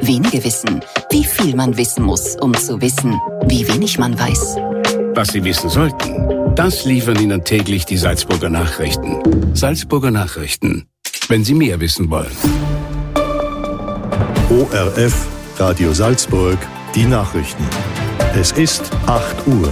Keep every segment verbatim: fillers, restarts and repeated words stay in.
Wenige wissen, wie viel man wissen muss, um zu wissen, wie wenig man weiß. Was Sie wissen sollten, das liefern Ihnen täglich die Salzburger Nachrichten. Salzburger Nachrichten, wenn Sie mehr wissen wollen. O R F, Radio Salzburg, die Nachrichten. Es ist acht Uhr.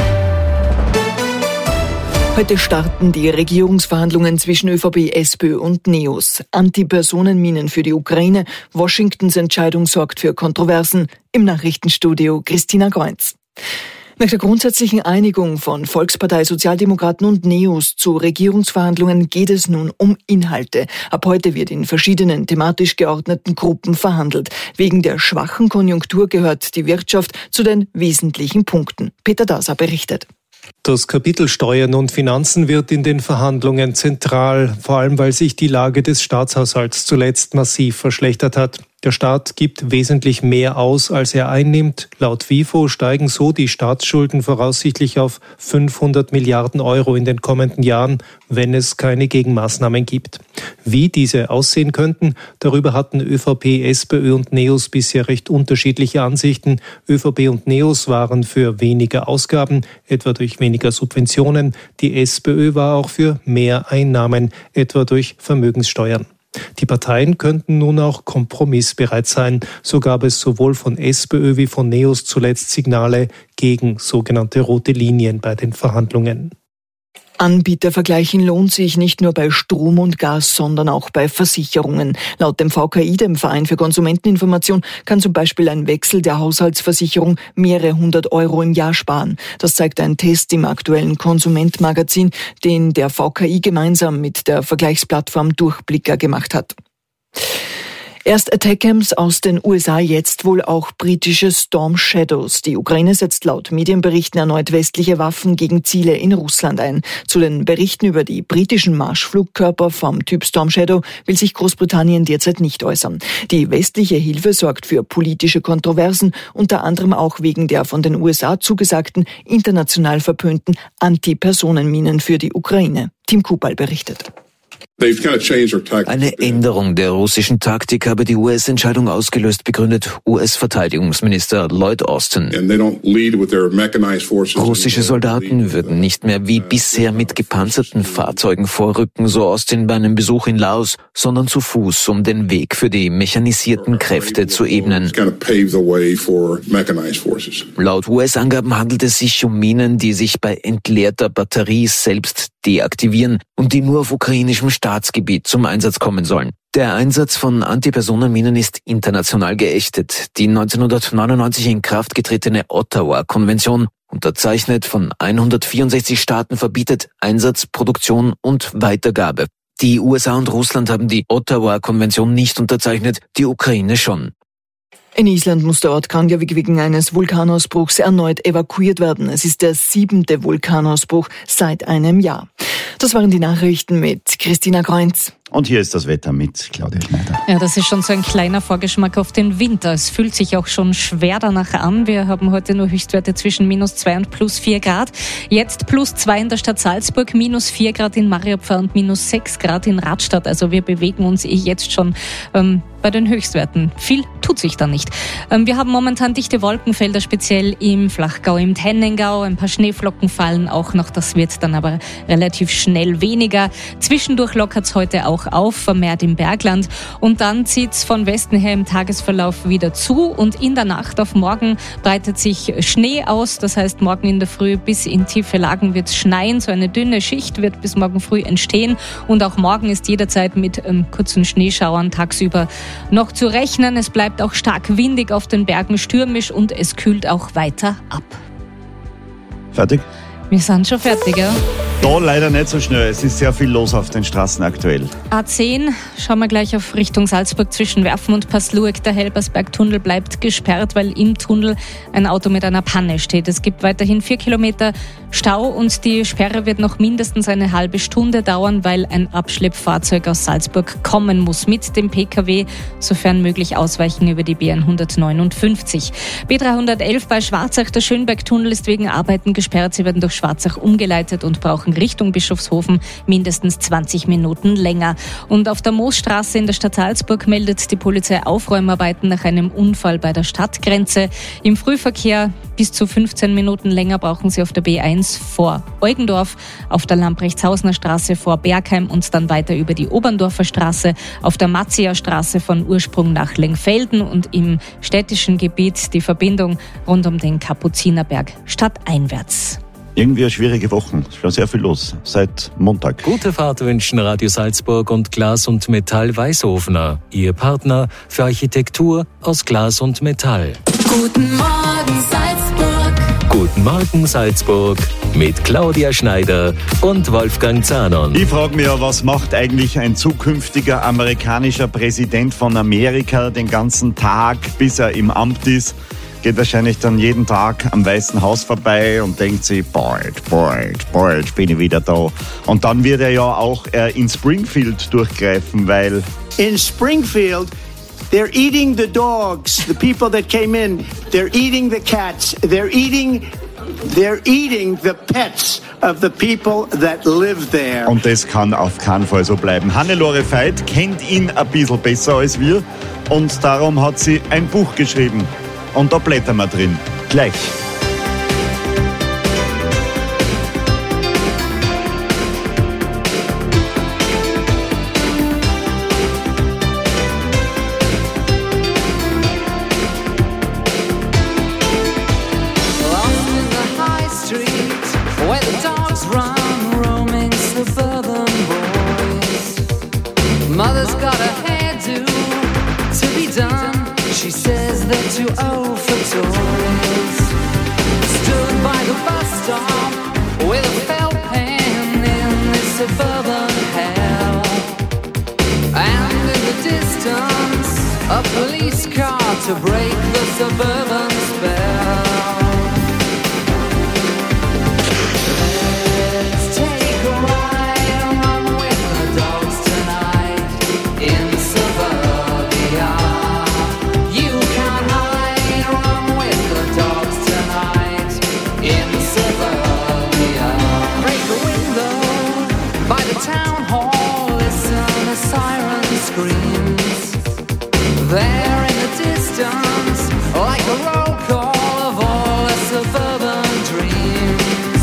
Heute starten die Regierungsverhandlungen zwischen ÖVP, SPÖ und NEOS. Antipersonenminen für die Ukraine. Washingtons Entscheidung sorgt für Kontroversen. Im Nachrichtenstudio Christina Kreuz. Nach der grundsätzlichen Einigung von Volkspartei, Sozialdemokraten und NEOS zu Regierungsverhandlungen geht es nun um Inhalte. Ab heute wird in verschiedenen thematisch geordneten Gruppen verhandelt. Wegen der schwachen Konjunktur gehört die Wirtschaft zu den wesentlichen Punkten. Peter Daser berichtet. Das Kapitel Steuern und Finanzen wird in den Verhandlungen zentral, vor allem weil sich die Lage des Staatshaushalts zuletzt massiv verschlechtert hat. Der Staat gibt wesentlich mehr aus, als er einnimmt. Laut WIFO steigen so die Staatsschulden voraussichtlich auf fünfhundert Milliarden Euro in den kommenden Jahren, wenn es keine Gegenmaßnahmen gibt. Wie diese aussehen könnten, darüber hatten ÖVP, SPÖ und NEOS bisher recht unterschiedliche Ansichten. ÖVP und NEOS waren für weniger Ausgaben, etwa durch weniger Subventionen. Die SPÖ war auch für mehr Einnahmen, etwa durch Vermögenssteuern. Die Parteien könnten nun auch kompromissbereit sein. So gab es sowohl von SPÖ wie von NEOS zuletzt Signale gegen sogenannte rote Linien bei den Verhandlungen. Anbieter vergleichen lohnt sich nicht nur bei Strom und Gas, sondern auch bei Versicherungen. Laut dem V K I, dem Verein für Konsumenteninformation, kann zum Beispiel ein Wechsel der Haushaltsversicherung mehrere hundert Euro im Jahr sparen. Das zeigt ein Test im aktuellen Konsument-Magazin, den der V K I gemeinsam mit der Vergleichsplattform Durchblicker gemacht hat. Erst Attackams aus den U S A, jetzt wohl auch britische Storm Shadows. Die Ukraine setzt laut Medienberichten erneut westliche Waffen gegen Ziele in Russland ein. Zu den Berichten über die britischen Marschflugkörper vom Typ Storm Shadow will sich Großbritannien derzeit nicht äußern. Die westliche Hilfe sorgt für politische Kontroversen, unter anderem auch wegen der von den U S A zugesagten, international verpönten Antipersonenminen für die Ukraine. Tim Kupal berichtet. Eine Änderung der russischen Taktik habe die U S-Entscheidung ausgelöst, begründet U S-Verteidigungsminister Lloyd Austin. Russische Soldaten würden nicht mehr wie bisher mit gepanzerten Fahrzeugen vorrücken, so Austin bei einem Besuch in Laos, sondern zu Fuß, um den Weg für die mechanisierten Kräfte zu ebnen. Laut U S-Angaben handelt es sich um Minen, die sich bei entleerter Batterie selbst deaktivieren und die nur auf ukrainischem Staatsgebiet zum Einsatz kommen sollen. Der Einsatz von Antipersonenminen ist international geächtet. Die neunzehnhundertneunundneunzig in Kraft getretene Ottawa-Konvention, unterzeichnet von hundertvierundsechzig Staaten, verbietet Einsatz, Produktion und Weitergabe. Die U S A und Russland haben die Ottawa-Konvention nicht unterzeichnet, die Ukraine schon. In Island muss der Ort Kangavik wegen eines Vulkanausbruchs erneut evakuiert werden. Es ist der siebente Vulkanausbruch seit einem Jahr. Das waren die Nachrichten mit Christina Kreuz. Und hier ist das Wetter mit Claudia Schneider. Ja, das ist schon so ein kleiner Vorgeschmack auf den Winter. Es fühlt sich auch schon schwer danach an. Wir haben heute nur Höchstwerte zwischen minus zwei und plus vier Grad. Jetzt plus zwei in der Stadt Salzburg, minus vier Grad in Mariapfarr und minus sechs Grad in Radstadt. Also wir bewegen uns eh jetzt schon ähm, bei den Höchstwerten. Viel tut sich da nicht. Ähm, wir haben momentan dichte Wolkenfelder, speziell im Flachgau, im Tennengau. Ein paar Schneeflocken fallen auch noch. Das wird dann aber relativ schnell weniger. Zwischendurch lockert es heute auch auf, vermehrt im Bergland. Und dann zieht es von Westen her im Tagesverlauf wieder zu. Und in der Nacht auf morgen breitet sich Schnee aus. Das heißt, morgen in der Früh bis in tiefe Lagen wird es schneien. So eine dünne Schicht wird bis morgen früh entstehen. Und auch morgen ist jederzeit mit ähm, kurzen Schneeschauern tagsüber noch zu rechnen. Es bleibt auch stark windig auf den Bergen, stürmisch und es kühlt auch weiter ab. Fertig? Wir sind schon fertig, ja? Da leider nicht so schnell. Es ist sehr viel los auf den Straßen aktuell. A zehn, schauen wir gleich auf Richtung Salzburg zwischen Werfen und Passlueck. Der Helbersberg-Tunnel bleibt gesperrt, weil im Tunnel ein Auto mit einer Panne steht. Es gibt weiterhin vier Kilometer Stau und die Sperre wird noch mindestens eine halbe Stunde dauern, weil ein Abschleppfahrzeug aus Salzburg kommen muss mit dem Pkw, sofern möglich ausweichen über die B hundertneunundfünfzig. B dreihundertelf bei Schwarzach, der Schönbergtunnel ist wegen Arbeiten gesperrt. Sie werden durch Schwarzach umgeleitet und brauchen Richtung Bischofshofen mindestens zwanzig Minuten länger. Und auf der Moosstraße in der Stadt Salzburg meldet die Polizei Aufräumarbeiten nach einem Unfall bei der Stadtgrenze. Im Frühverkehr bis zu fünfzehn Minuten länger brauchen Sie auf der B eins vor Eugendorf, auf der Lamprechtshausener Straße vor Bergheim und dann weiter über die Oberndorfer Straße, auf der Matzia Straße von Ursprung nach Lengfelden und im städtischen Gebiet die Verbindung rund um den Kapuzinerberg stadteinwärts. Irgendwie eine schwierige Woche. Schon sehr viel los seit Montag. Gute Fahrt wünschen Radio Salzburg und Glas und Metall Weißhofener. Ihr Partner für Architektur aus Glas und Metall. Guten Morgen Salzburg. Guten Morgen Salzburg mit Claudia Schneider und Wolfgang Zahnon. Ich frage mich ja, was macht eigentlich ein zukünftiger amerikanischer Präsident von Amerika den ganzen Tag, bis er im Amt ist? Geht wahrscheinlich dann jeden Tag am Weißen Haus vorbei und denkt sich, bald, bald, bald bin ich wieder da. Und dann wird er ja auch äh, in Springfield durchgreifen, weil... In Springfield, they're eating the dogs, the people that came in. They're eating the cats. They're eating... They're eating the pets of the people that live there. Und das kann auf keinen Fall so bleiben. Hannelore Veit kennt ihn ein bisschen besser als wir und darum hat sie ein Buch geschrieben. Und da blättern wir drin. Gleich. Mother's got a hairdo to be done. She says they're too old for toys. Stood by the bus stop with a felt pen in this suburban hell. And in the distance, a police car to break the suburban spell. Let's take a ride and run with the dogs tonight in suburbia. You can't hide, run with the dogs tonight in suburbia. Break a window by the town hall, listen as siren screams. There in the distance, like a roll call of all the suburban dreams.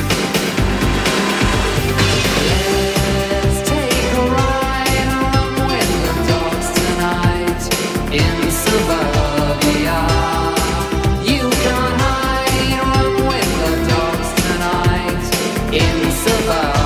Let's take a ride and run with the dogs tonight in suburbia. You can't hide, run with the dogs tonight in suburbia.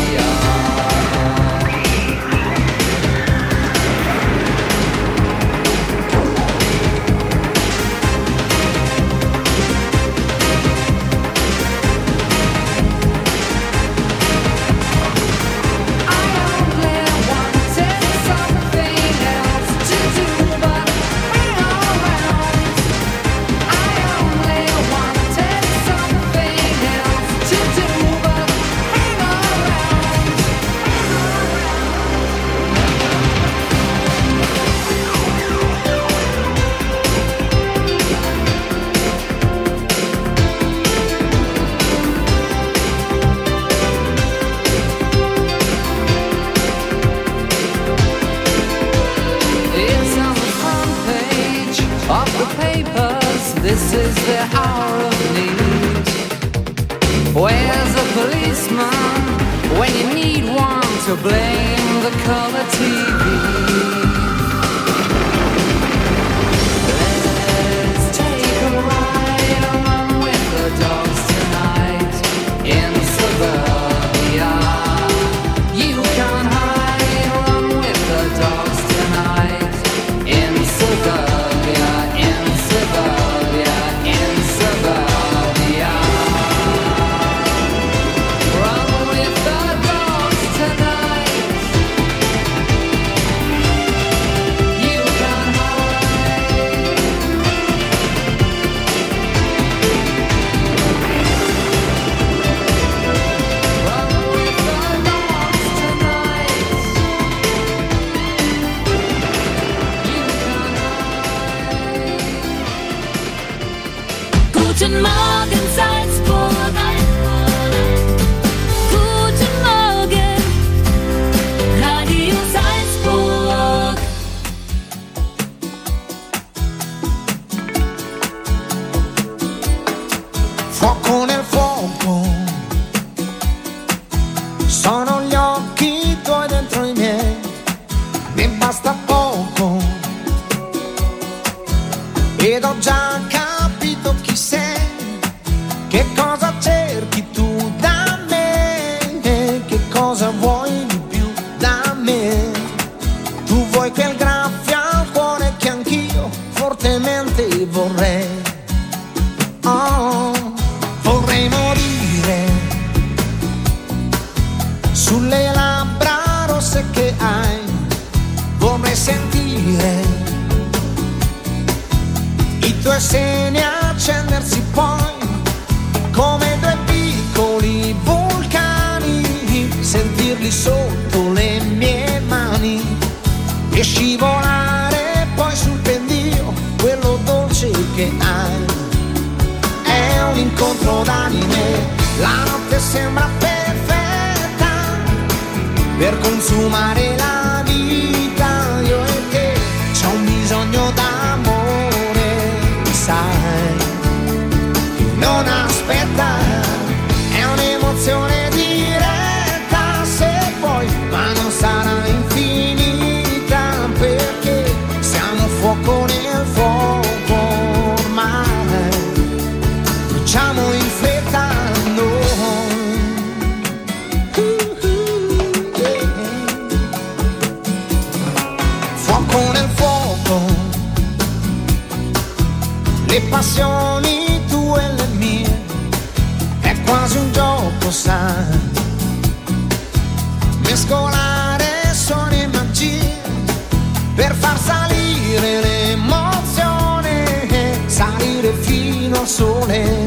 This is the hour of need. Where's a policeman when you need one to blame the color T V? Let's take a ride and run with the dogs tonight in suburbia. You can't hide, run with the dogs tonight in suburbia, in suburbia. In suburbia, run with the dogs tonight. Guten Morgen Salzburg. Guten Morgen, Radio Salzburg. Fuoco nel fuoco, sono gli occhi tuoi dentro i miei, mi basta poco, ed ho già capito chi sei, che cosa cerchi tu da me, che cosa vuoi di più da me. Tu vuoi quel graffio al cuore che anch'io fortemente vorrei. Oh, vorrei morire sulle labbra rosse che hai, vorrei sentire i tuoi seni accendersi poi come due piccoli vulcani, sentirli sotto le mie mani e scivolare poi sul pendio quello dolce che hai. È un incontro d'anime, la notte sembra perfetta per consumare la vita, io e te c'ho un bisogno d'amore, sai, che non aspetta, è un'emozione diretta, se vuoi, ma non sarà infinita, perché siamo fuoco nel fuoco ormai, bruciamo in fretta noi. Fuoco nel fuoco, le passioni tue e le mie, è quasi un gioco, sai, mescolare suoni e magie per far salire l'emozione, salire fino al sole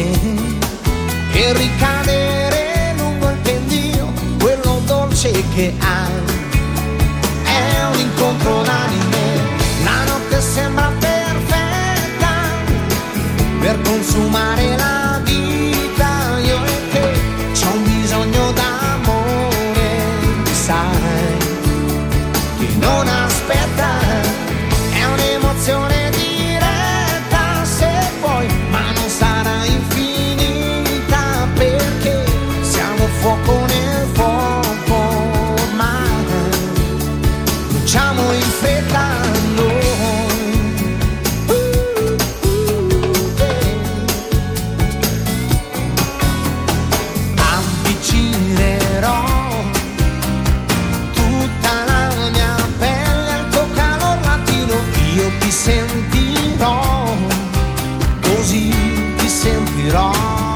e ricadere lungo il pendio, quello dolce che hai. È un incontro d'anime, la notte sembra perfetta per consumare la vita, io e te c'ho un bisogno d'amore, sai, che non aspetta, è un'emozione diretta, se vuoi, ma non sarà infinita, perché siamo fuoco nel fuoco ormai, bruciamo in fretta noi. Uh, uh, eh. Avvicinerò tutta la mia pelle al tuo calor latino, io ti sentirò, così ti sentirò.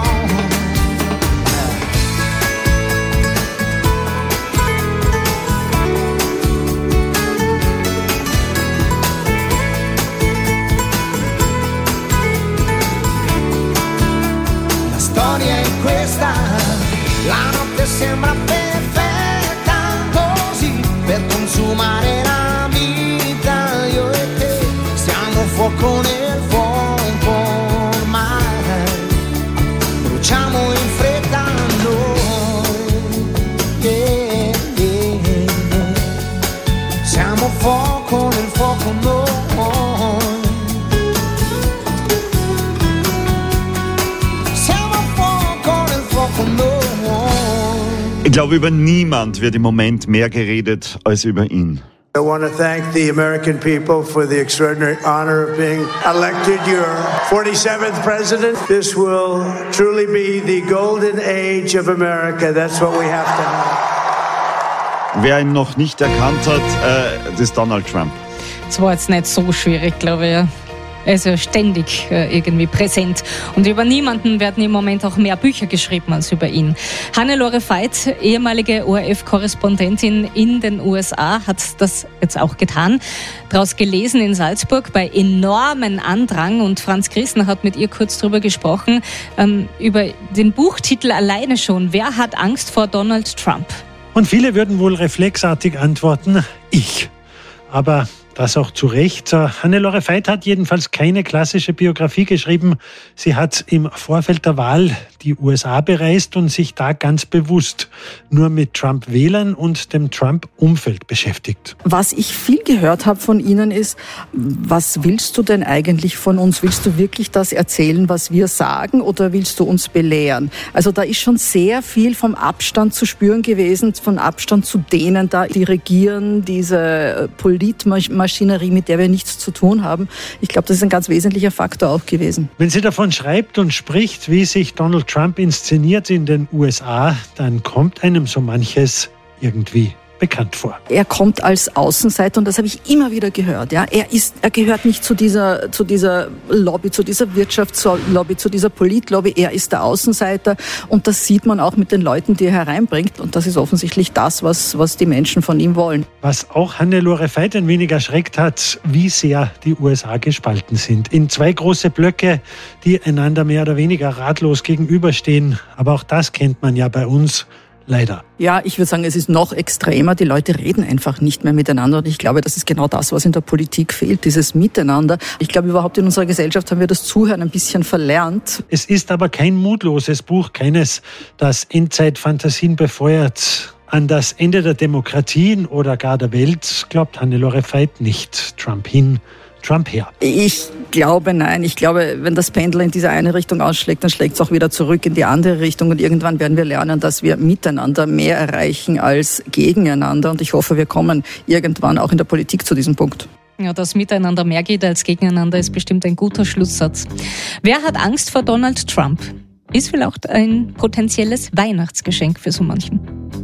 La storia è questa, la notte sembra perfetta, così per consumare la vita, io e te siamo fuoco nel fuoco ormai, bruciamo in fretta noi, yeah, yeah, yeah. Siamo fuoco nel fuoco noi. Ich glaube, über niemand wird im Moment mehr geredet als über ihn. I want to thank the American people for the extraordinary honor of being elected your forty-seventh president. This will truly be the golden age of America. That's what we have to have. Wer ihn noch nicht erkannt hat, äh, das ist Donald Trump. Das war jetzt nicht so schwierig, glaube ich. Er ist ja ständig äh, irgendwie präsent. Und über niemanden werden im Moment auch mehr Bücher geschrieben als über ihn. Hannelore Veit, ehemalige O R F-Korrespondentin in den U S A, hat das jetzt auch getan. Daraus gelesen in Salzburg bei enormen Andrang. Und Franz Christner hat mit ihr kurz drüber gesprochen, ähm, über den Buchtitel alleine schon. Wer hat Angst vor Donald Trump? Und viele würden wohl reflexartig antworten, ich. Aber das auch zu Recht. Hannelore Veit hat jedenfalls keine klassische Biografie geschrieben. Sie hat im Vorfeld der Wahl die U S A bereist und sich da ganz bewusst nur mit Trump-Wählern und dem Trump-Umfeld beschäftigt. Was ich viel gehört habe von Ihnen ist, was willst du denn eigentlich von uns? Willst du wirklich das erzählen, was wir sagen, oder willst du uns belehren? Also da ist schon sehr viel vom Abstand zu spüren gewesen, von Abstand zu denen da, die regieren, diese Politmaschinerie, mit der wir nichts zu tun haben. Ich glaube, das ist ein ganz wesentlicher Faktor auch gewesen. Wenn sie davon schreibt und spricht, wie sich Donald Trump inszeniert in den U S A, dann kommt einem so manches irgendwie bekannt vor. Er kommt als Außenseiter, und das habe ich immer wieder gehört. Ja, er ist, er gehört nicht zu dieser, zu dieser Lobby, zu dieser Wirtschaftslobby, zu dieser Politlobby. Er ist der Außenseiter, und das sieht man auch mit den Leuten, die er hereinbringt. Und das ist offensichtlich das, was, was die Menschen von ihm wollen. Was auch Hannelore Veit ein wenig erschreckt hat, wie sehr die U S A gespalten sind. In zwei große Blöcke, die einander mehr oder weniger ratlos gegenüberstehen. Aber auch das kennt man ja bei uns. Leider. Ja, ich würde sagen, es ist noch extremer. Die Leute reden einfach nicht mehr miteinander. Und ich glaube, das ist genau das, was in der Politik fehlt, dieses Miteinander. Ich glaube, überhaupt in unserer Gesellschaft haben wir das Zuhören ein bisschen verlernt. Es ist aber kein mutloses Buch, keines, das Endzeitfantasien befeuert. An das Ende der Demokratien oder gar der Welt glaubt Hannelore Veit nicht. Trump hin, Trump her. Ich glaube, nein. Ich glaube, wenn das Pendel in diese eine Richtung ausschlägt, dann schlägt es auch wieder zurück in die andere Richtung. Und irgendwann werden wir lernen, dass wir miteinander mehr erreichen als gegeneinander. Und ich hoffe, wir kommen irgendwann auch in der Politik zu diesem Punkt. Ja, dass miteinander mehr geht als gegeneinander, ist bestimmt ein guter Schlusssatz. Wer hat Angst vor Donald Trump? Ist vielleicht ein potenzielles Weihnachtsgeschenk für so manchen.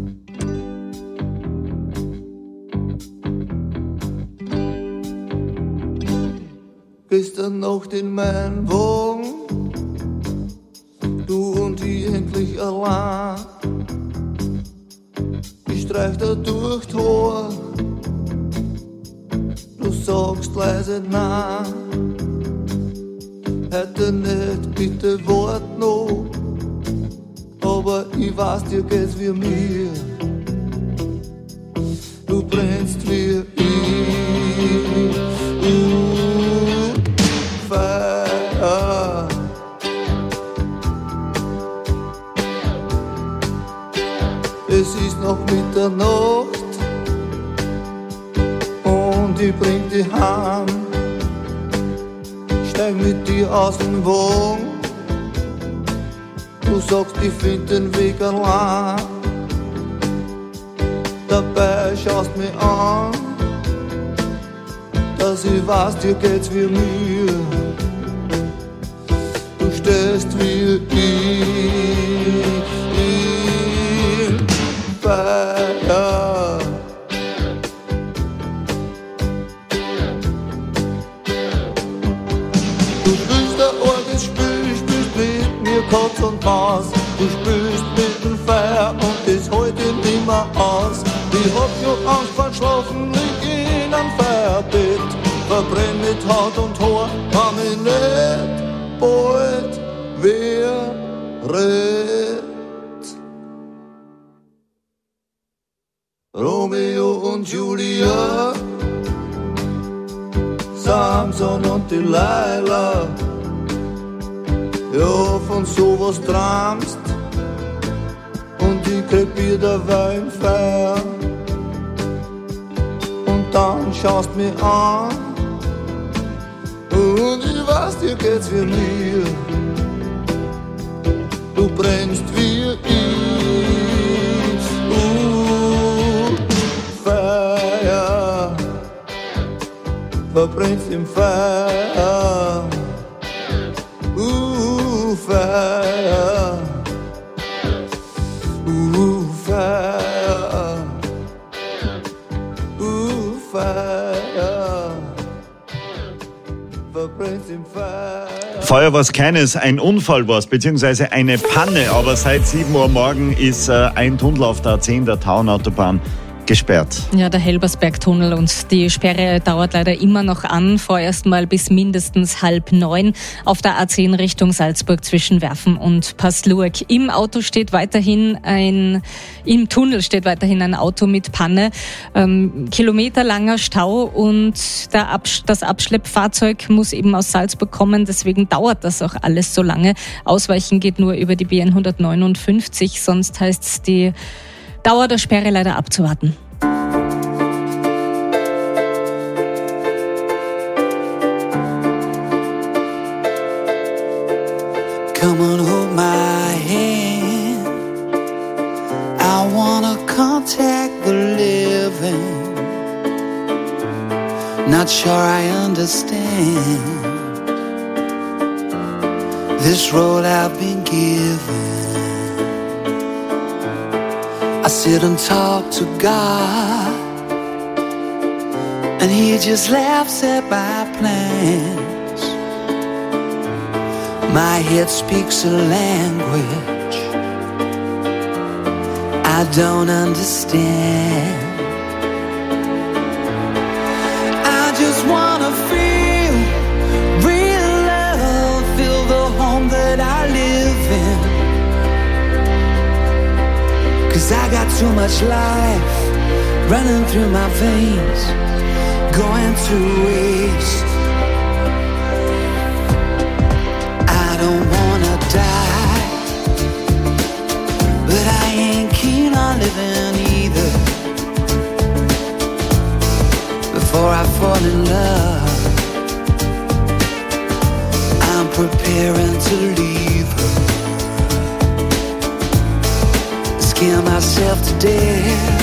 Gestern Nacht in meinem Wagen, du und ich endlich allein. Ich streich da durch die Haar, du sagst leise nein. Heute nicht, bitte wart noch, aber ich weiß, dir geht's wie mir. Du brennst wie ich. Feuer. Es ist noch Mitternacht und ich bring dich heim. Steig mit dir aus dem Wagen, du sagst, ich find den Weg allein. Dabei schaust mich an, dass ich weiß, dir geht's wie mir. Du stehst wie ich im Feuer. Du spielst ein arges Spiel, spielst mit mir Katz und Maus. Du spielst mit dem Feuer und das heute nimmer aus. Ich hab schon Angst vor Schlafen, lieg in einem Feuerbett. Verbrenn mit Haut und Haar, kann ich nicht bald wehret. Romeo und Julia, Samson und Delilah. Ja, von sowas träumst und ich krieg Bier dabei im Feuer. Und dann schaust mich an und ich weiß, dir geht's wie mir. Du brennst wie ich. Uh, Feuer. Verbrennst im Feuer. Uh, Feuer. Uh, Feuer. Uh, Feuer. Verbrennst im Feuer. Feuer war's keines, ein Unfall war's, beziehungsweise eine Panne. Aber seit sieben Uhr morgen ist äh, ein Tunnel auf der A zehn der Tauernautobahn gesperrt. Ja, der Helbersbergtunnel und die Sperre dauert leider immer noch an, vorerst mal bis mindestens halb neun auf der A zehn Richtung Salzburg zwischen Werfen und Passlurg. Im Auto steht weiterhin ein, im Tunnel steht weiterhin ein Auto mit Panne, ähm, kilometerlanger Stau und der Absch- das Abschleppfahrzeug muss eben aus Salzburg kommen, deswegen dauert das auch alles so lange. Ausweichen geht nur über die B N hundertneunundfünfzig, sonst heißt es die Dauer der Sperre leider abzuwarten. Come on, hold my hand. I wanna contact the living. Not sure I understand this road I've been given. I sit and talk to God, and He just laughs at my plans. My head speaks a language I don't understand. I just wanna feel real love, feel the home that I live in. 'Cause I got too much life running through my veins, going to waste. I don't wanna die, but I ain't keen on living either. Before I fall in love, I'm preparing to leave her. Scare myself to death.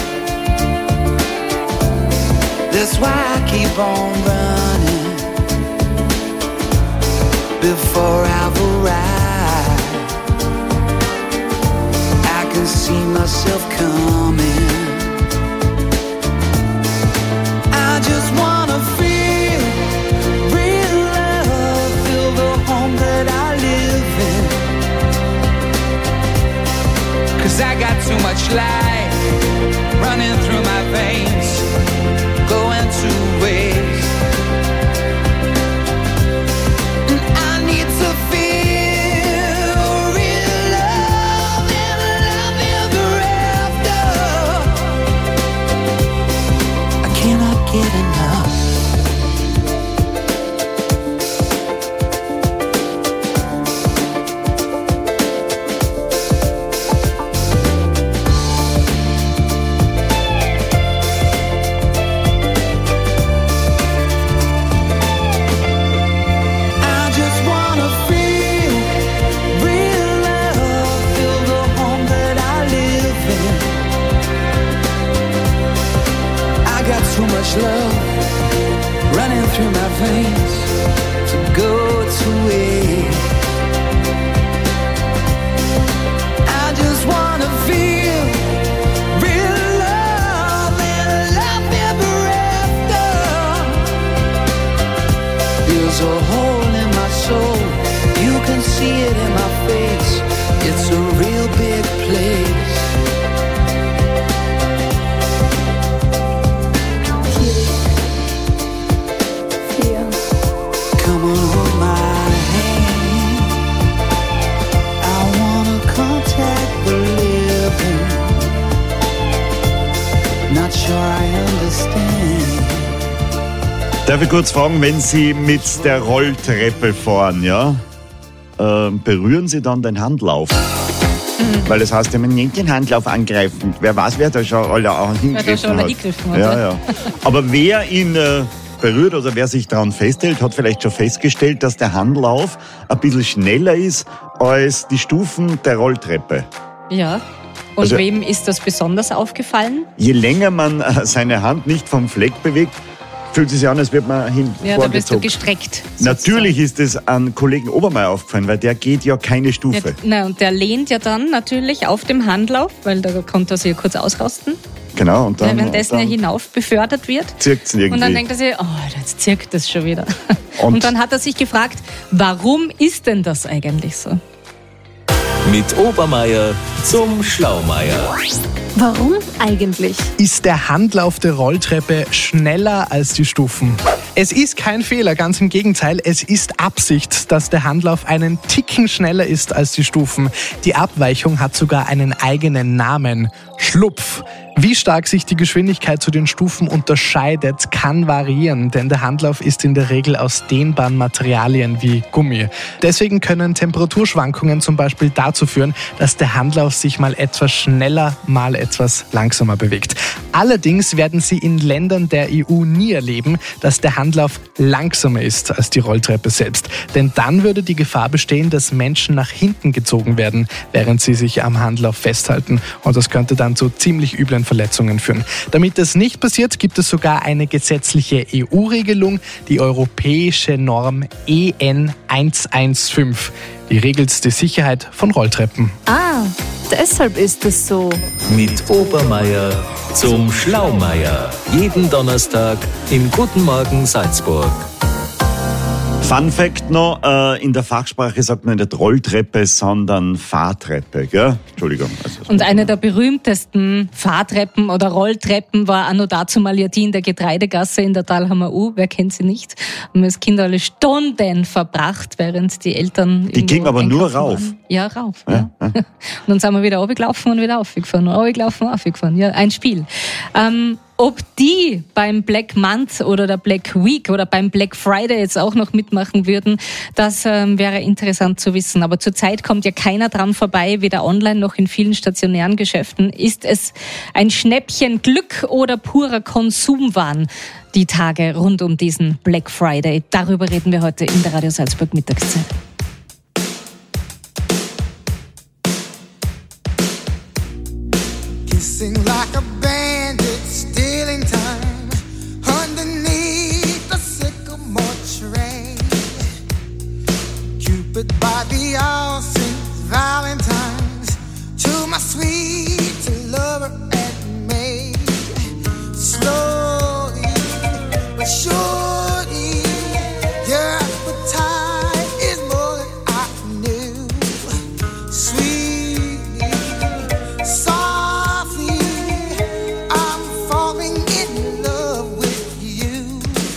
That's why I keep on running before I've arrived. I can see myself coming. I just wanna feel real love, feel the home that I live in. 'Cause I got too much life running through my veins, going to waste. And I need to feel real love and love ever after. I cannot get enough. Too much love running through my veins to go to waste. I just wanna feel real love and love ever after. There's a hole in my soul, you can see it in my face. It's a real big place. Come on, hold my hand. I wanna contact the living. Not sure I understand. Darf ich kurz fragen, wenn Sie mit der Rolltreppe fahren, ja, äh, berühren Sie dann den Handlauf? Mhm. Weil das heißt, wenn man nicht den Handlauf angreifen, wer weiß, wer da schon alle auch hingegriffen hat. hat. Ja, ja. Aber wer ihn äh, berührt oder wer sich daran festhält, hat vielleicht schon festgestellt, dass der Handlauf ein bisschen schneller ist als die Stufen der Rolltreppe. Ja. Und Also- wem ist das besonders aufgefallen? Je länger man äh, seine Hand nicht vom Fleck bewegt, fühlt es sich an, als wird man hin Ja, da bist du vorgezogen. gestreckt. Natürlich ist es an Kollegen Obermeier aufgefallen, weil der geht ja keine Stufe. Ja, na, und der lehnt ja dann natürlich auf dem Handlauf, weil da konnte er sich ja kurz ausrasten. Genau, und Weil dann, währenddessen er dann hinauf befördert wird. zirkt's ihn irgendwie. Und dann denkt er sich, oh, jetzt zirkt das schon wieder. Und- Und dann hat er sich gefragt, warum ist denn das eigentlich so? Mit Obermeier zum Schlaumeier. Warum eigentlich? Ist der Handlauf der Rolltreppe schneller als die Stufen? Es ist kein Fehler, ganz im Gegenteil. Es ist Absicht, dass der Handlauf einen Ticken schneller ist als die Stufen. Die Abweichung hat sogar einen eigenen Namen: Schlupf. Wie stark sich die Geschwindigkeit zu den Stufen unterscheidet, kann variieren, denn der Handlauf ist in der Regel aus dehnbaren Materialien wie Gummi. Deswegen können Temperaturschwankungen zum Beispiel dazu führen, dass der Handlauf sich mal etwas schneller, mal etwas langsamer bewegt. Allerdings werden Sie in Ländern der E U nie erleben, dass der Handlauf langsamer ist als die Rolltreppe selbst. Denn dann würde die Gefahr bestehen, dass Menschen nach hinten gezogen werden, während sie sich am Handlauf festhalten. Und das könnte dann zu ziemlich üblen Verletzungen führen. Damit das nicht passiert, gibt es sogar eine gesetzliche E U-Regelung, die europäische Norm E N hundertfünfzehn. Die regelt die Sicherheit von Rolltreppen. Ah, deshalb ist es so. Mit Obermeier zum Schlaumeier. Jeden Donnerstag im Guten Morgen Salzburg. Fun Fact noch, äh, in der Fachsprache sagt man nicht Rolltreppe, sondern Fahrtreppe, gell? Entschuldigung. Also, Und eine der berühmtesten Fahrtreppen oder Rolltreppen war anno dazu mal ja die in der Getreidegasse in der Talhammer U. Wer kennt sie nicht? Haben das Kind alle Stunden verbracht, während die Eltern... Die ging aber nur rauf. Waren. Ja, rauf. Ja, ja. Und dann sind wir wieder runtergelaufen und wieder aufgefahren. Runtergelaufen und aufgefahren. Ja, ein Spiel. Ähm, Ob die beim Black Month oder der Black Week oder beim Black Friday jetzt auch noch mitmachen würden, das ähm, wäre interessant zu wissen. Aber zurzeit kommt ja keiner dran vorbei, weder online noch in vielen stationären Geschäften. Ist es ein Schnäppchen Glück oder purer Konsumwahn, die Tage rund um diesen Black Friday? Darüber reden wir heute in der Radio Salzburg Mittagszeit. Kissing like a bandit, stealing time underneath the sycamore tree. Cupid by the all saints Valentine's to my sweet lover and me. Slowly but surely, your appetite is more than I knew. Sweetly, softly, I'm falling in love with you.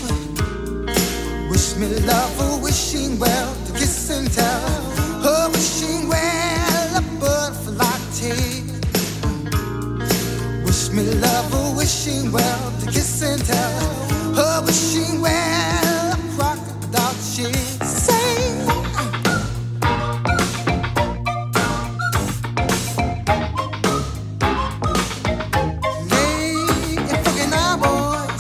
Wish me love, a wishing well, to kiss and tell, a wishing well, a butterfly tail. Wish me love, a wishing well, to kiss and tell, a wishing well, a crocodile chill. Say, hey, you fucking now, boys.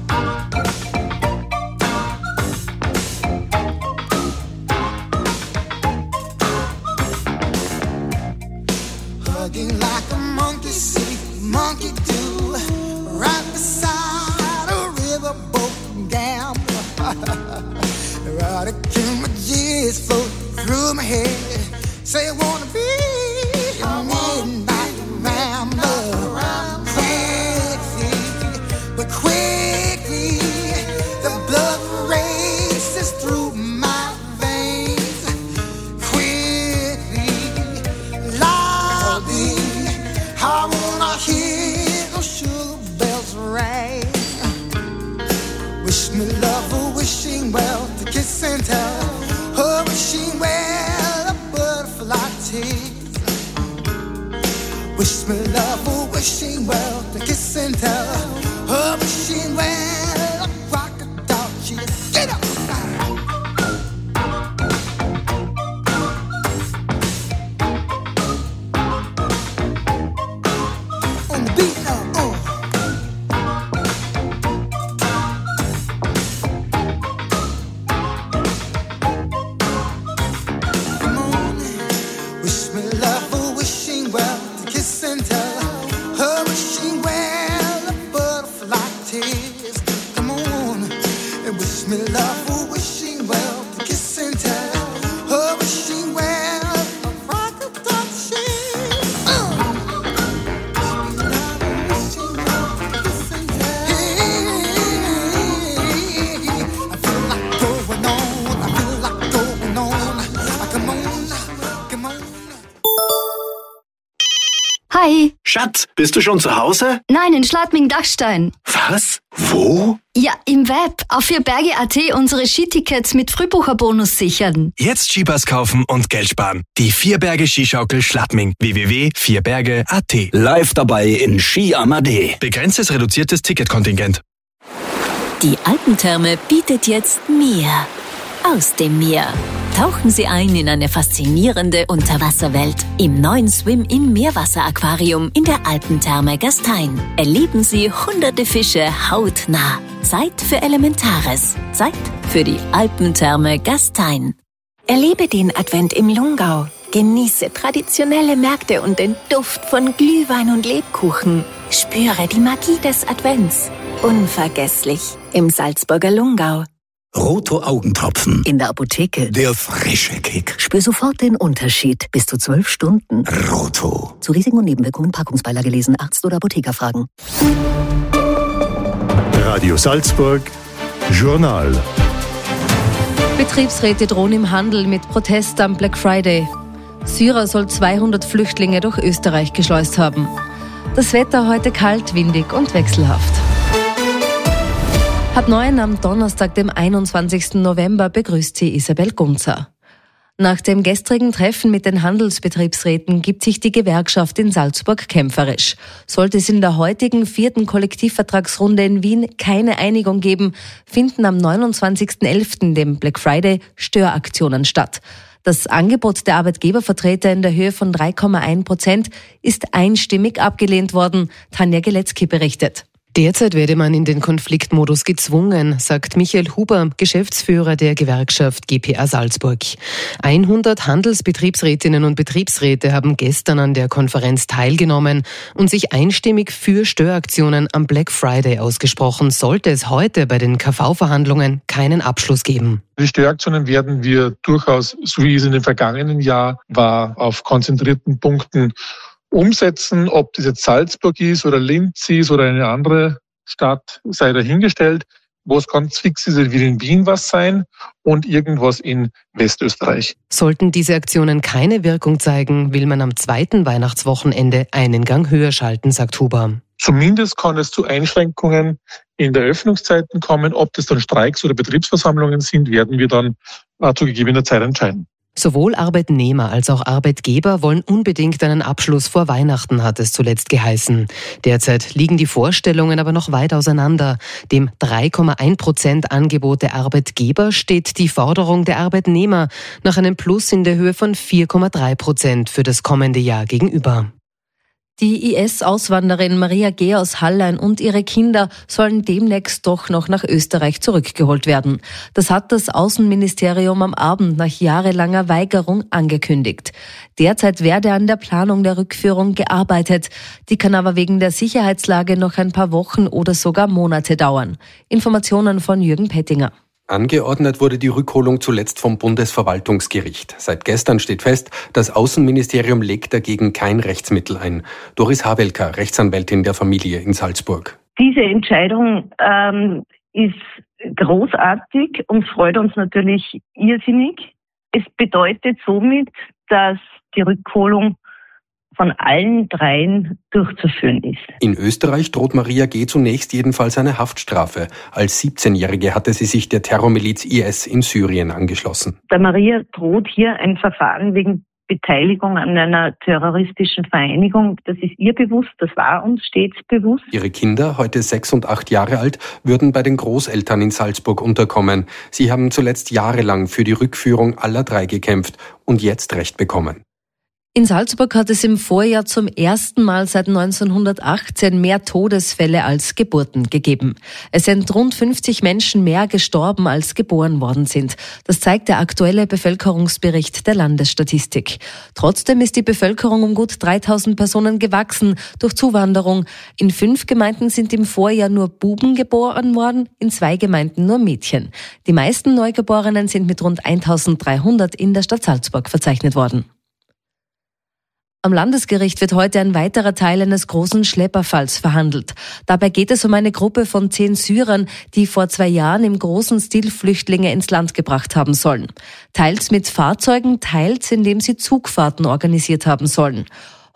Hugging like a monkey see, monkey do, right beside a riverboat gambler. Erotic images float through my head. Say I wanna be a midnight rambler. Quickly, but quickly, the blood races through my veins. Quickly, loudly, I wanna hear those sugar bells ring. Wish me love, a wishing well, to kiss and tell, a wishing well, a butterfly tease. Wish me love, a wishing well, to kiss and tell, a wishing well, a crocodile cheese. Get up! On the beat now, uh. Wish me love, a wishing well, to kiss and tell, a wishing well, a butterfly tears. Schatz, bist du schon zu Hause? Nein, in Schladming-Dachstein. Was? Wo? Ja, im Web. Auf vierberge punkt at unsere Skitickets mit Frühbucherbonus sichern. Jetzt Skipass kaufen und Geld sparen. Die Vierberge-Skischaukel Schladming. w w w punkt vierberge punkt at. Live dabei in Ski Amadee. Begrenztes reduziertes Ticketkontingent. Die Alpentherme bietet jetzt mehr aus dem Meer. Tauchen Sie ein in eine faszinierende Unterwasserwelt im neuen Swim-in-Meerwasser-Aquarium in der Alpentherme Gastein. Erleben Sie hunderte Fische hautnah. Zeit für Elementares. Zeit für die Alpentherme Gastein. Erlebe den Advent im Lungau. Genieße traditionelle Märkte und den Duft von Glühwein und Lebkuchen. Spüre die Magie des Advents. Unvergesslich im Salzburger Lungau. Roto Augentropfen. In der Apotheke. Der frische Kick. Spür sofort den Unterschied. Bis zu zwölf Stunden. Roto. Zu Risiken und Nebenwirkungen Packungsbeilage lesen, Arzt oder Apotheker fragen. Radio Salzburg, Journal. Betriebsräte drohen im Handel mit Protest am Black Friday. Syrer soll zweihundert Flüchtlinge durch Österreich geschleust haben. Das Wetter heute kalt, windig und wechselhaft. Ab neun am Donnerstag, dem einundzwanzigsten November, begrüßt sie Isabel Gunzer. Nach dem gestrigen Treffen mit den Handelsbetriebsräten gibt sich die Gewerkschaft in Salzburg kämpferisch. Sollte es in der heutigen vierten Kollektivvertragsrunde in Wien keine Einigung geben, finden am neunundzwanzigsten elften, dem Black Friday, Störaktionen statt. Das Angebot der Arbeitgebervertreter in der Höhe von drei Komma eins Prozent ist einstimmig abgelehnt worden. Tanja Geletzky berichtet. Derzeit werde man in den Konfliktmodus gezwungen, sagt Michael Huber, Geschäftsführer der Gewerkschaft G P A Salzburg. hundert Handelsbetriebsrätinnen und Betriebsräte haben gestern an der Konferenz teilgenommen und sich einstimmig für Störaktionen am Black Friday ausgesprochen, sollte es heute bei den K V-Verhandlungen keinen Abschluss geben. Die Störaktionen werden wir durchaus, so wie es in dem vergangenen Jahr war, auf konzentrierten Punkten umsetzen. Ob das jetzt Salzburg ist oder Linz ist oder eine andere Stadt, sei dahingestellt. Was ganz fix ist, wird in Wien was sein und irgendwas in Westösterreich. Sollten diese Aktionen keine Wirkung zeigen, will man am zweiten Weihnachtswochenende einen Gang höher schalten, sagt Huber. Zumindest kann es zu Einschränkungen in der Öffnungszeiten kommen. Ob das dann Streiks oder Betriebsversammlungen sind, werden wir dann äh, zu gegebener Zeit entscheiden. Sowohl Arbeitnehmer als auch Arbeitgeber wollen unbedingt einen Abschluss vor Weihnachten, hat es zuletzt geheißen. Derzeit liegen die Vorstellungen aber noch weit auseinander. Dem drei Komma eins Prozent Angebot der Arbeitgeber steht die Forderung der Arbeitnehmer nach einem Plus in der Höhe von vier Komma drei Prozent für das kommende Jahr gegenüber. Die I S-Auswanderin Maria G. aus Hallein und ihre Kinder sollen demnächst doch noch nach Österreich zurückgeholt werden. Das hat das Außenministerium am Abend nach jahrelanger Weigerung angekündigt. Derzeit werde an der Planung der Rückführung gearbeitet. Die kann aber wegen der Sicherheitslage noch ein paar Wochen oder sogar Monate dauern. Informationen von Jürgen Pettinger. Angeordnet wurde die Rückholung zuletzt vom Bundesverwaltungsgericht. Seit gestern steht fest, das Außenministerium legt dagegen kein Rechtsmittel ein. Doris Havelka, Rechtsanwältin der Familie in Salzburg. Diese Entscheidung ähm, ist großartig und freut uns natürlich irrsinnig. Es bedeutet somit, dass die Rückholung von allen dreien durchzuführen ist. In Österreich droht Maria G. zunächst jedenfalls eine Haftstrafe. Als siebzehnjährige hatte sie sich der Terrormiliz I S in Syrien angeschlossen. Der Maria droht hier ein Verfahren wegen Beteiligung an einer terroristischen Vereinigung. Das ist ihr bewusst, das war uns stets bewusst. Ihre Kinder, heute sechs und acht Jahre alt, würden bei den Großeltern in Salzburg unterkommen. Sie haben zuletzt jahrelang für die Rückführung aller drei gekämpft und jetzt Recht bekommen. In Salzburg hat es im Vorjahr zum ersten Mal seit neunzehnhundertachtzehn mehr Todesfälle als Geburten gegeben. Es sind rund fünfzig Menschen mehr gestorben, als geboren worden sind. Das zeigt der aktuelle Bevölkerungsbericht der Landesstatistik. Trotzdem ist die Bevölkerung um gut dreitausend Personen gewachsen durch Zuwanderung. In fünf Gemeinden sind im Vorjahr nur Buben geboren worden, in zwei Gemeinden nur Mädchen. Die meisten Neugeborenen sind mit rund eintausenddreihundert in der Stadt Salzburg verzeichnet worden. Am Landesgericht wird heute ein weiterer Teil eines großen Schlepperfalls verhandelt. Dabei geht es um eine Gruppe von zehn Syrern, die vor zwei Jahren im großen Stil Flüchtlinge ins Land gebracht haben sollen. Teils mit Fahrzeugen, teils indem sie Zugfahrten organisiert haben sollen.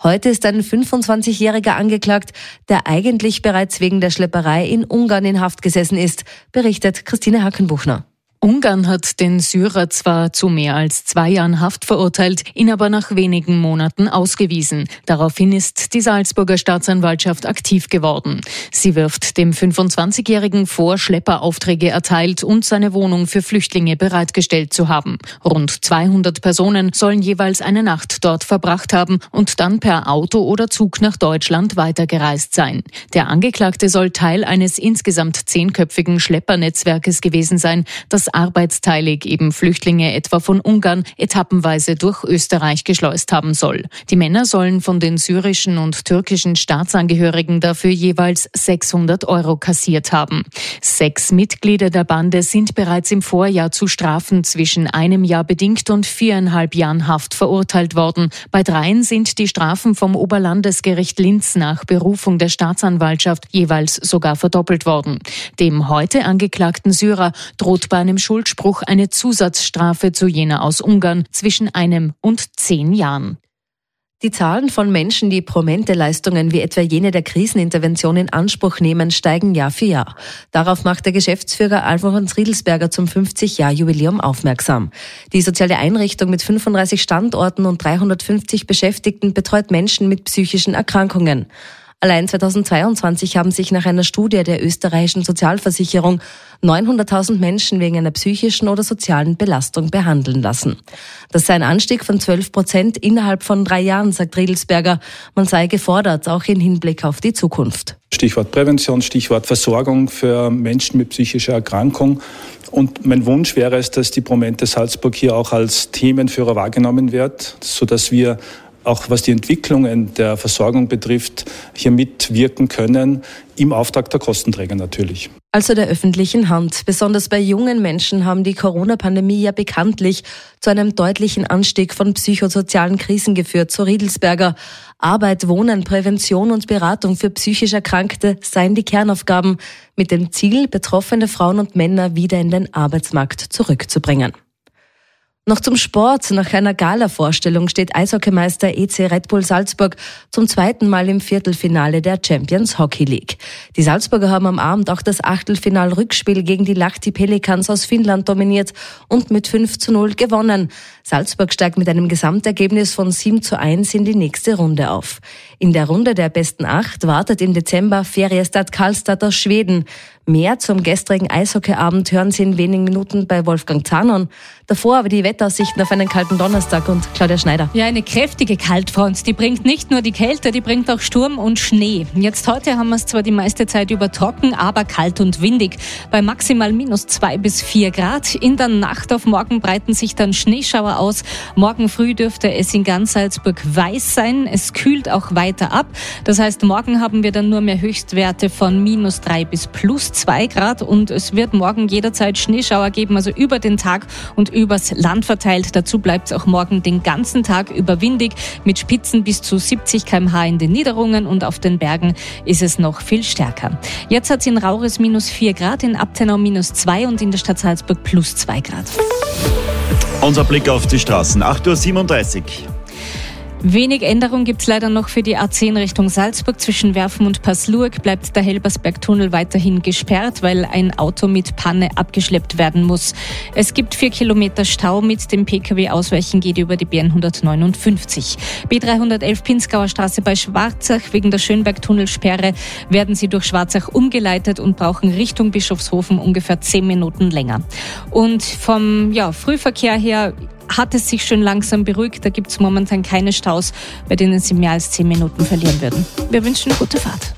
Heute ist ein fünfundzwanzigjähriger angeklagt, der eigentlich bereits wegen der Schlepperei in Ungarn in Haft gesessen ist, berichtet Christine Hackenbuchner. Ungarn hat den Syrer zwar zu mehr als zwei Jahren Haft verurteilt, ihn aber nach wenigen Monaten ausgewiesen. Daraufhin ist die Salzburger Staatsanwaltschaft aktiv geworden. Sie wirft dem fünfundzwanzigjährigen vor, Schlepperaufträge erteilt und seine Wohnung für Flüchtlinge bereitgestellt zu haben. Rund zweihundert Personen sollen jeweils eine Nacht dort verbracht haben und dann per Auto oder Zug nach Deutschland weitergereist sein. Der Angeklagte soll Teil eines insgesamt zehnköpfigen Schleppernetzwerkes gewesen sein, das arbeitsteilig eben Flüchtlinge etwa von Ungarn etappenweise durch Österreich geschleust haben soll. Die Männer sollen von den syrischen und türkischen Staatsangehörigen dafür jeweils sechshundert Euro kassiert haben. Sechs Mitglieder der Bande sind bereits im Vorjahr zu Strafen zwischen einem Jahr bedingt und viereinhalb Jahren Haft verurteilt worden. Bei dreien sind die Strafen vom Oberlandesgericht Linz nach Berufung der Staatsanwaltschaft jeweils sogar verdoppelt worden. Dem heute angeklagten Syrer droht bei einem Schuldspruch eine Zusatzstrafe zu jener aus Ungarn zwischen einem und zehn Jahren. Die Zahlen von Menschen, die prominente Leistungen wie etwa jene der Krisenintervention in Anspruch nehmen, steigen Jahr für Jahr. Darauf macht der Geschäftsführer Alfons Riedelsberger zum fünfzig-Jahr-Jubiläum aufmerksam. Die soziale Einrichtung mit fünfunddreißig Standorten und dreihundertfünfzig Beschäftigten betreut Menschen mit psychischen Erkrankungen. Allein zweitausendzweiundzwanzig haben sich nach einer Studie der österreichischen Sozialversicherung neunhunderttausend Menschen wegen einer psychischen oder sozialen Belastung behandeln lassen. Das sei ein Anstieg von zwölf Prozent innerhalb von drei Jahren, sagt Riedelsberger. Man sei gefordert, auch im Hinblick auf die Zukunft. Stichwort Prävention, Stichwort Versorgung für Menschen mit psychischer Erkrankung. Und mein Wunsch wäre es, dass die Promente Salzburg hier auch als Themenführer wahrgenommen wird, sodass wir auch was die Entwicklungen der Versorgung betrifft, hier mitwirken können, im Auftrag der Kostenträger natürlich. Also der öffentlichen Hand. Besonders bei jungen Menschen haben die Corona-Pandemie ja bekanntlich zu einem deutlichen Anstieg von psychosozialen Krisen geführt, so Riedelsberger. Arbeit, Wohnen, Prävention und Beratung für psychisch Erkrankte seien die Kernaufgaben, mit dem Ziel, betroffene Frauen und Männer wieder in den Arbeitsmarkt zurückzubringen. Noch zum Sport. Nach einer Gala-Vorstellung steht Eishockeymeister E C Red Bull Salzburg zum zweiten Mal im Viertelfinale der Champions Hockey League. Die Salzburger haben am Abend auch das Achtelfinal-Rückspiel gegen die Lahti Pelicans aus Finnland dominiert und mit fünf zu null gewonnen. Salzburg steigt mit einem Gesamtergebnis von sieben zu eins in die nächste Runde auf. In der Runde der besten acht wartet im Dezember Färjestad Karlstad aus Schweden. Mehr zum gestrigen Eishockeyabend hören Sie in wenigen Minuten bei Wolfgang Zanon. Davor aber die Wetteraussichten auf einen kalten Donnerstag und Claudia Schneider. Ja, eine kräftige Kaltfront, die bringt nicht nur die Kälte, die bringt auch Sturm und Schnee. Jetzt heute haben wir es zwar die meiste Zeit über trocken, aber kalt und windig. Bei maximal minus zwei bis vier Grad. In der Nacht auf morgen breiten sich dann Schneeschauer aus. Morgen früh dürfte es in ganz Salzburg weiß sein. Es kühlt auch weiter ab. Das heißt, morgen haben wir dann nur mehr Höchstwerte von minus drei bis plus zwei Grad und es wird morgen jederzeit Schneeschauer geben, also über den Tag und übers Land verteilt. Dazu bleibt es auch morgen den ganzen Tag über windig mit Spitzen bis zu siebzig Kilometer pro Stunde in den Niederungen und auf den Bergen ist es noch viel stärker. Jetzt hat es in Rauris minus vier Grad, in Abtenau minus zwei und in der Stadt Salzburg plus zwei Grad. Unser Blick auf die Straßen, acht Uhr siebenunddreißig. Wenig Änderung gibt's leider noch für die A zehn Richtung Salzburg. Zwischen Werfen und Passlurg bleibt der Helbersbergtunnel weiterhin gesperrt, weil ein Auto mit Panne abgeschleppt werden muss. Es gibt vier Kilometer Stau. Mit dem Pkw ausweichen geht über die B N hundertneunundfünfzig. B dreihundertelf Pinzgauer Straße bei Schwarzach. Wegen der Schönbergtunnelsperre werden Sie durch Schwarzach umgeleitet und brauchen Richtung Bischofshofen ungefähr zehn Minuten länger. Und vom ja, Frühverkehr her hat es sich schon langsam beruhigt. Da gibt es momentan keine Staus, bei denen Sie mehr als zehn Minuten verlieren würden. Wir wünschen eine gute Fahrt.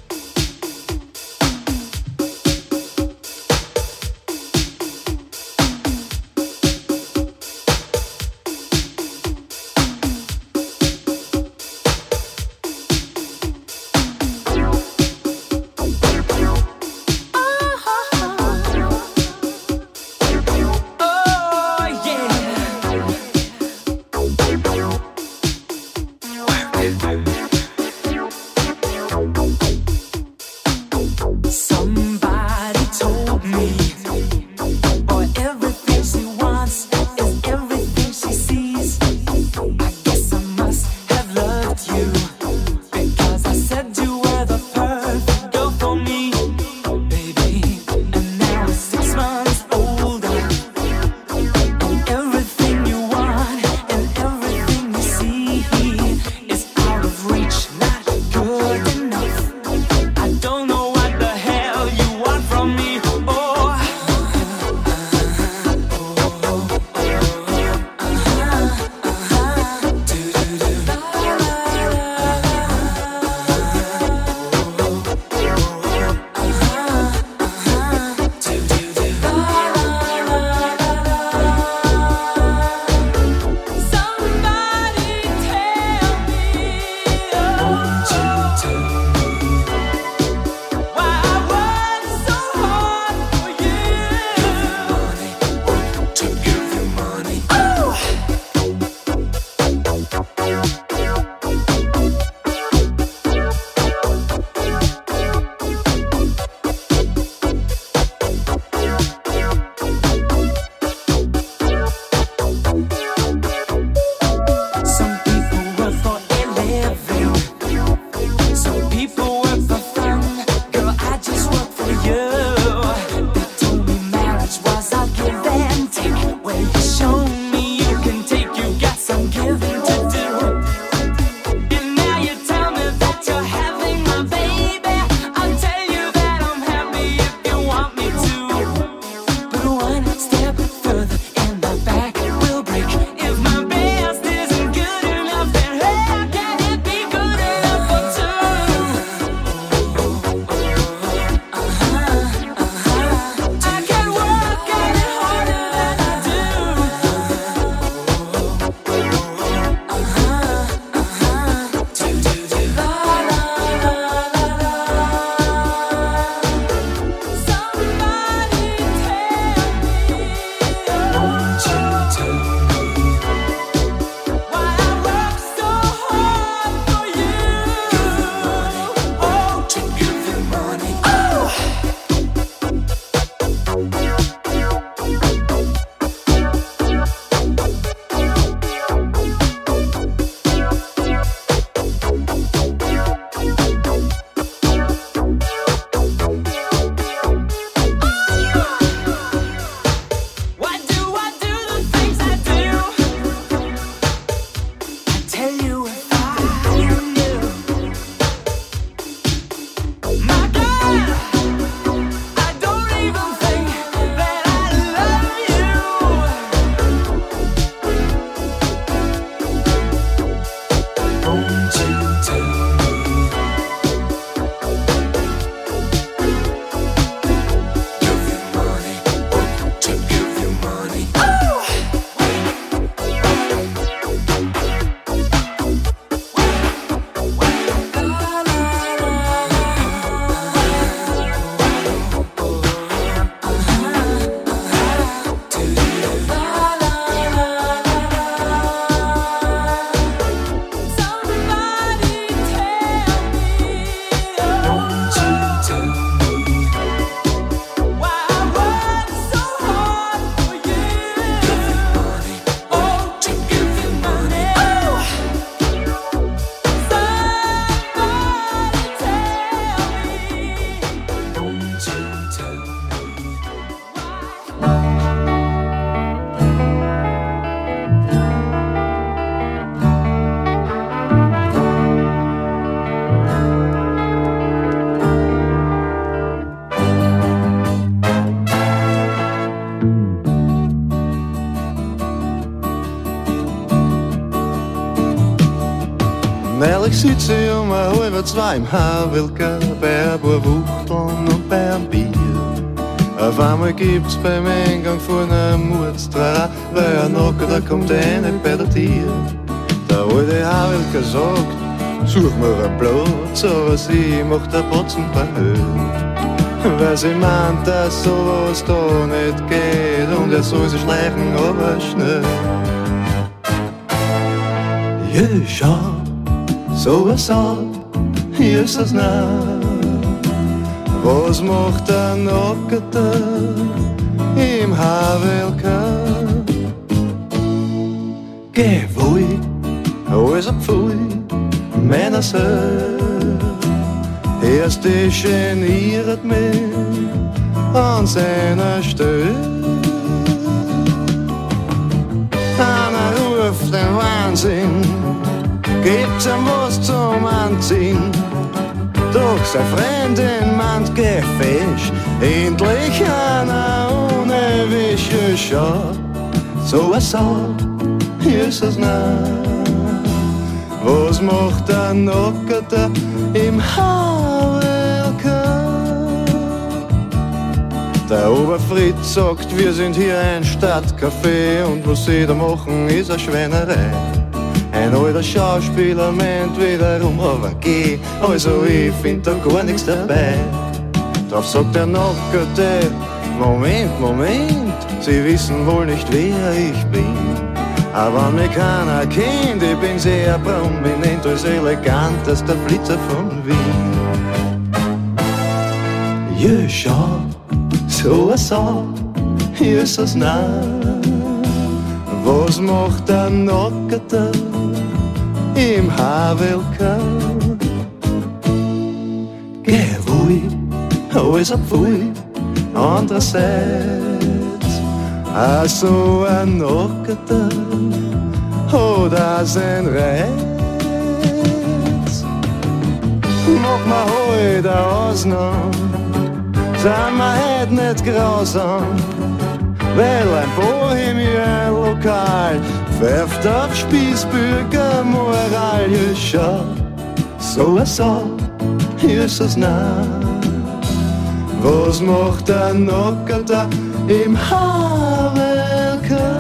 Neulich sitze ich um ein halb zwei im Havelka bei ein paar Wuchteln und bei einem Bier. Auf einmal gibt's beim Eingang von einem Mordstrara, weil ein Nocker, da kommt einer bei der Tür. Der alte Havelka sagt, such mir einen Platz, aber sie macht ein Batzen bei Höhe. Weil sie meint, dass sowas da nicht geht und er soll sich schleichen, aber schnell. Ja, schau, sowas an, hier ist es nah. Was macht der Nockerte im Havelka? Geh wohl, alles ab Pfui, meiner Söhne. Erst ich geniert mich an seiner Stelle. Einer ruft den Wahnsinn, gibt's ihm was zum Anziehen. Doch seine Freundin meint, geh fisch, endlich einer ohne Wische. Schau, so was so, hier ist es nah. Was macht der Nockerte im Havelka? Der Oberfritz sagt, wir sind hier ein Stadtcafé und was sie da machen, ist eine Schweinerei. Ein alter Schauspieler meint wiederum, aber geh, also ich find da gar nichts dabei. Drauf sagt der Nockerte, Moment, Moment, Sie wissen wohl nicht, wer ich bin. Aber mich keiner kennt, ich bin sehr prominent, als elegantester Blitzer von Wien. Ja, schau, so was so, hier ist es nah. Was macht der Nockerte im Havelka? Geh ruhig, alles abfui, andererseits. Ah, so ein Nockerte hat sein Reiz. Mach mir heute eine Ausnahme, sind wir heute nicht grausam, weil ein Bohemien-Lokal pfeift auf Spießbürgermoral. Ja, schau, so was so, hier ist es nah. Was macht der Nockerte im Havelka?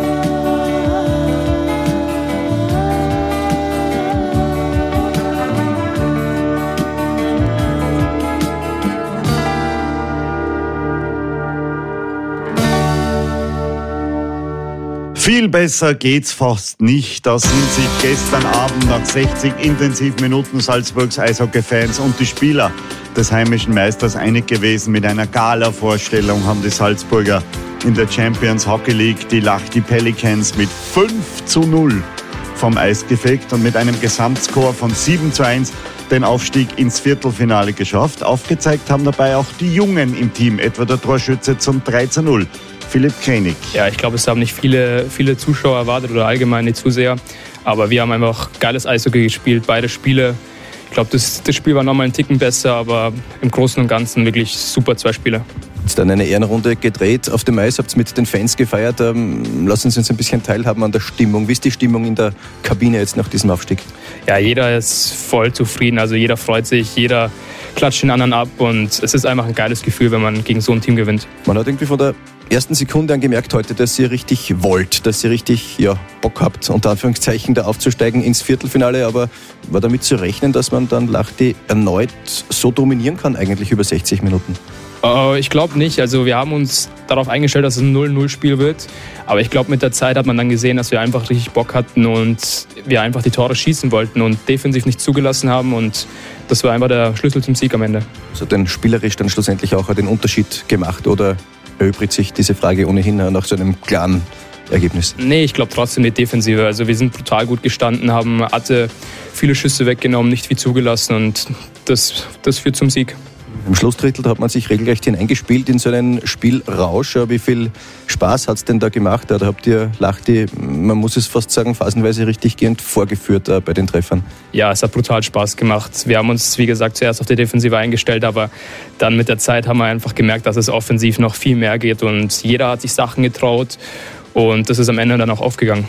Viel besser geht's fast nicht. Da sind sich gestern Abend nach sechzig intensiven Minuten Salzburgs Eishockey-Fans und die Spieler des heimischen Meisters einig gewesen. Mit einer Gala-Vorstellung haben die Salzburger in der Champions Hockey League die Lahti Pelicans mit fünf zu null vom Eis gefegt und mit einem Gesamtscore von sieben zu eins den Aufstieg ins Viertelfinale geschafft. Aufgezeigt haben dabei auch die Jungen im Team, etwa der Torschütze zum drei zu null. Philipp Krenig. Ja, ich glaube, es haben nicht viele, viele Zuschauer erwartet oder allgemein nicht zu sehr. Aber wir haben einfach geiles Eishockey gespielt, beide Spiele. Ich glaube, das, das Spiel war nochmal einen Ticken besser, aber im Großen und Ganzen wirklich super zwei Spiele. Jetzt dann eine Ehrenrunde gedreht auf dem Eis, habt ihr mit den Fans gefeiert. Ähm, lassen Sie uns ein bisschen teilhaben an der Stimmung. Wie ist die Stimmung in der Kabine jetzt nach diesem Aufstieg? Ja, jeder ist voll zufrieden, also jeder freut sich, jeder klatscht den anderen ab und es ist einfach ein geiles Gefühl, wenn man gegen so ein Team gewinnt. Man hat irgendwie von der ersten Sekunde an gemerkt heute, dass ihr richtig wollt, dass ihr richtig ja, Bock habt, unter Anführungszeichen, da aufzusteigen ins Viertelfinale, aber war damit zu rechnen, dass man dann Lahti erneut so dominieren kann, eigentlich über sechzig Minuten? Uh, ich glaube nicht. Also wir haben uns darauf eingestellt, dass es ein null null Spiel wird. Aber ich glaube, mit der Zeit hat man dann gesehen, dass wir einfach richtig Bock hatten und wir einfach die Tore schießen wollten und defensiv nicht zugelassen haben. Und das war einfach der Schlüssel zum Sieg am Ende. Das hat dann spielerisch dann schlussendlich auch den Unterschied gemacht oder erübrigt sich diese Frage ohnehin nach so einem klaren Ergebnis? Nee, ich glaube trotzdem die Defensive. Also wir sind brutal gut gestanden, haben Atte viele Schüsse weggenommen, nicht viel zugelassen und das, das führt zum Sieg. Im Schlussdrittel hat man sich regelrecht hineingespielt in so einen Spielrausch. Wie viel Spaß hat es denn da gemacht? Da habt ihr Lahti, man muss es fast sagen, phasenweise richtig gehend vorgeführt bei den Treffern. Ja, es hat brutal Spaß gemacht. Wir haben uns, wie gesagt, zuerst auf die Defensive eingestellt, aber dann mit der Zeit haben wir einfach gemerkt, dass es offensiv noch viel mehr geht und jeder hat sich Sachen getraut und das ist am Ende dann auch aufgegangen.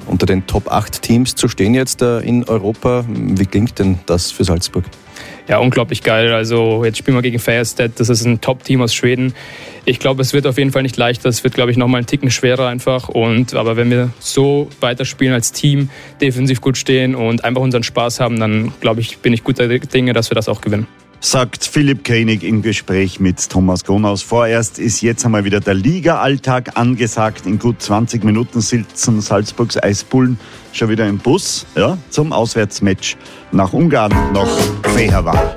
unter den Top acht Teams zu stehen jetzt in Europa. Wie klingt denn das für Salzburg? Ja, unglaublich geil. Also jetzt spielen wir gegen Färjestad. Das ist ein Top-Team aus Schweden. Ich glaube, es wird auf jeden Fall nicht leichter. Es wird, glaube ich, nochmal einen Ticken schwerer einfach. Und, aber wenn wir so weiterspielen als Team, defensiv gut stehen und einfach unseren Spaß haben, dann, glaube ich, bin ich guter Dinge, dass wir das auch gewinnen. Sagt Philipp Koenig im Gespräch mit Thomas Gronhaus. Vorerst ist jetzt einmal wieder der Liga-Alltag angesagt. In gut zwanzig Minuten sitzen Salzburgs Eisbullen schon wieder im Bus, ja, zum Auswärtsmatch nach Ungarn, nach Fehérvár.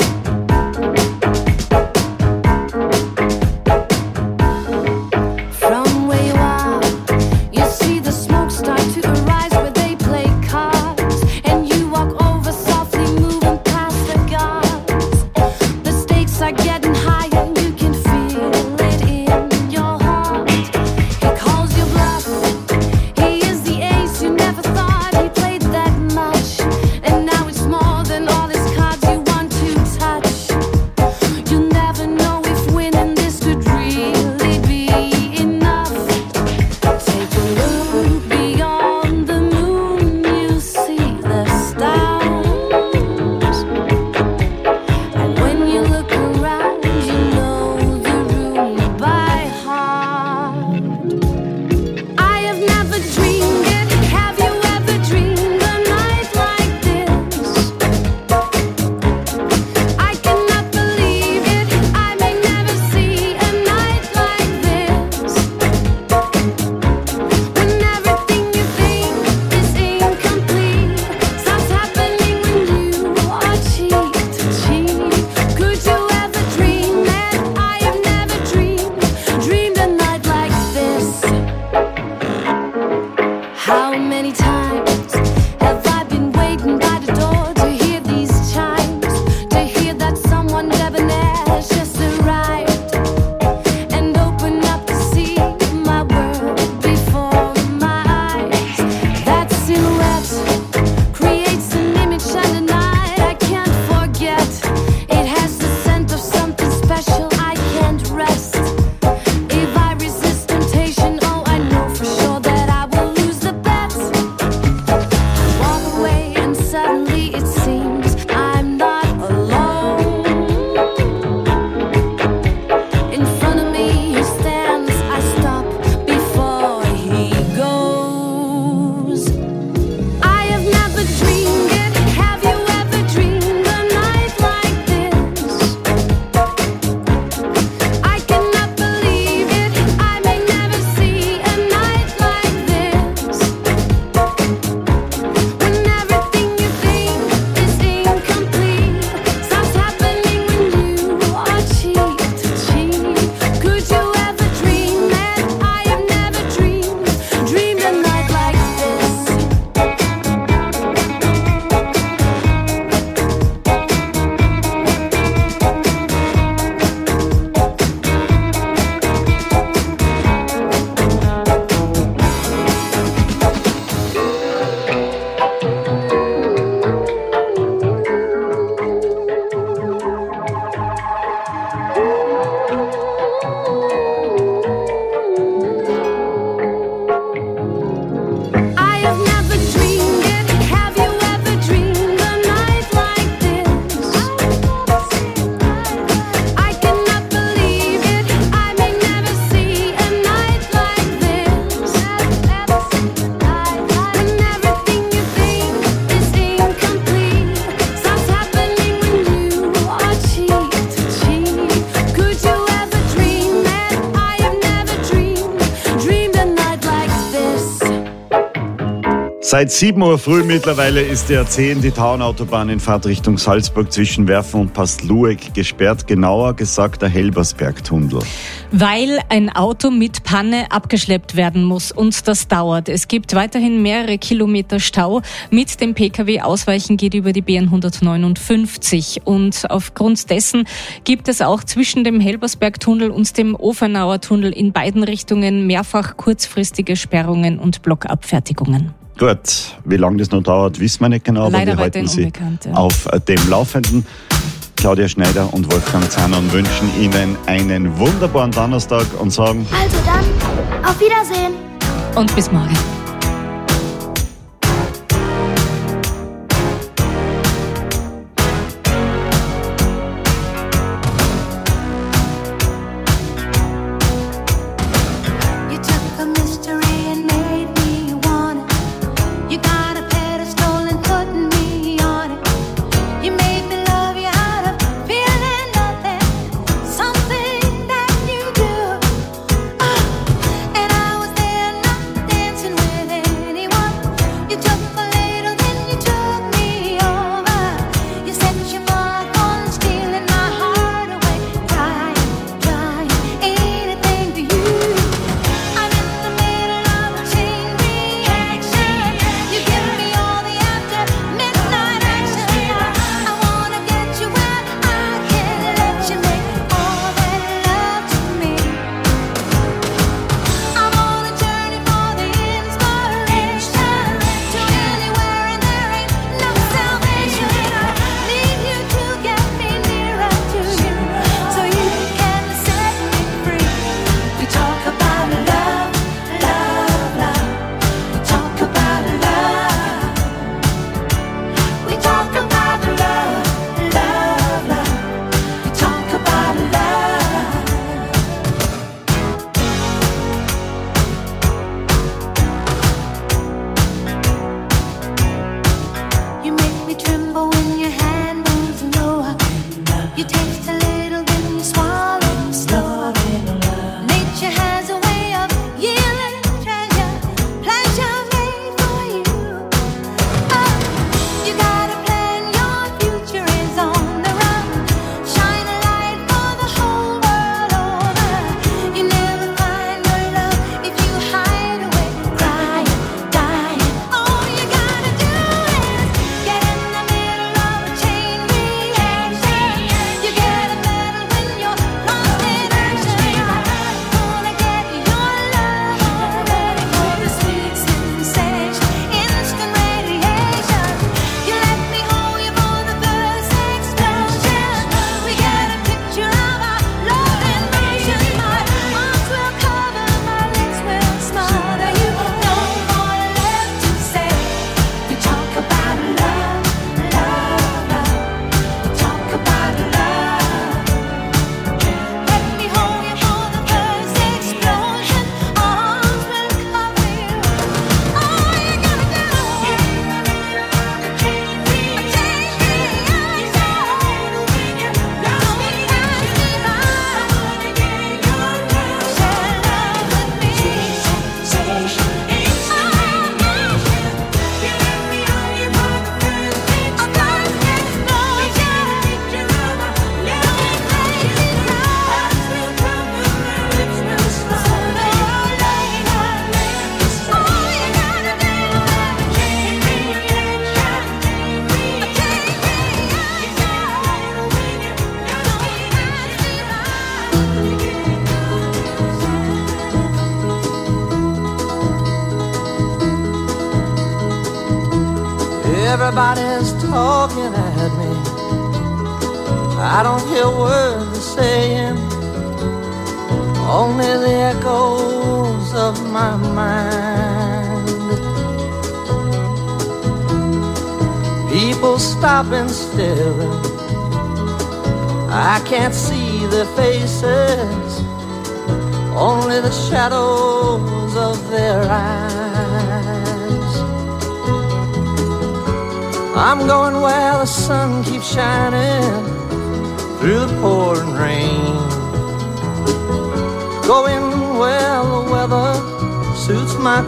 Seit sieben Uhr früh mittlerweile ist die A zehn, die Tauernautobahn in Fahrtrichtung Salzburg zwischen Werfen und Pastlueck gesperrt, genauer gesagt der Helbersbergtunnel. Weil ein Auto mit Panne abgeschleppt werden muss und das dauert. Es gibt weiterhin mehrere Kilometer Stau. Mit dem Pkw ausweichen geht über die B N hundertneunundfünfzig. Und aufgrund dessen gibt es auch zwischen dem Helbersbergtunnel und dem Ofenauer Tunnel in beiden Richtungen mehrfach kurzfristige Sperrungen und Blockabfertigungen. Gut, wie lange das noch dauert, wissen wir nicht genau, Leider aber wir halten Sie Unbekannte. auf dem Laufenden. Claudia Schneider und Wolfgang Zahner wünschen Ihnen einen wunderbaren Donnerstag und sagen: Also dann, auf Wiedersehen. Und bis morgen. tremble when your hand moves lower. You taste a little, then you swallow slower. Nature has a way of yielding treasure, pleasure made for you. Oh, you gotta plan, your future is on the run. Shine a light for the whole world over. You never find your love if you hide away, crying, dying. All you gotta do is get in the middle of a chain reaction. You get a medal when you're lost in action. Gonna get your love ready for the sweet sensation, instant radiation. You let me hold you for the first explosion. We get a picture of our love in motion. My arms will cover, my lips will smother you. No more left to say. We talk about love, love, love. We talk about love. Let me hold you for the first explosion. Arms will cover you. All you gotta do is change me, change me, Don't be asking me why. Share love with me. Sensation, instant radiation. You let me hold you for the first explosion. Picture of our love in motion. Hearts will cover, my lips will smother you later. All you gotta do is change me, change me, Everybody's talking at me. I don't hear words they're saying, only the echoes of my mind. People stop and stare. I can't see their faces, only the shadows of their eyes. I'm going where the sun keeps shining through the pouring rain. Going where the weather suits my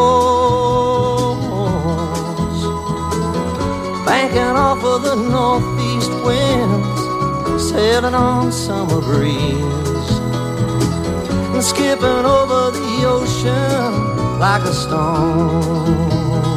clothes. Banking off of the northeast winds, sailing on summer breeze, and skipping over the ocean like a stone.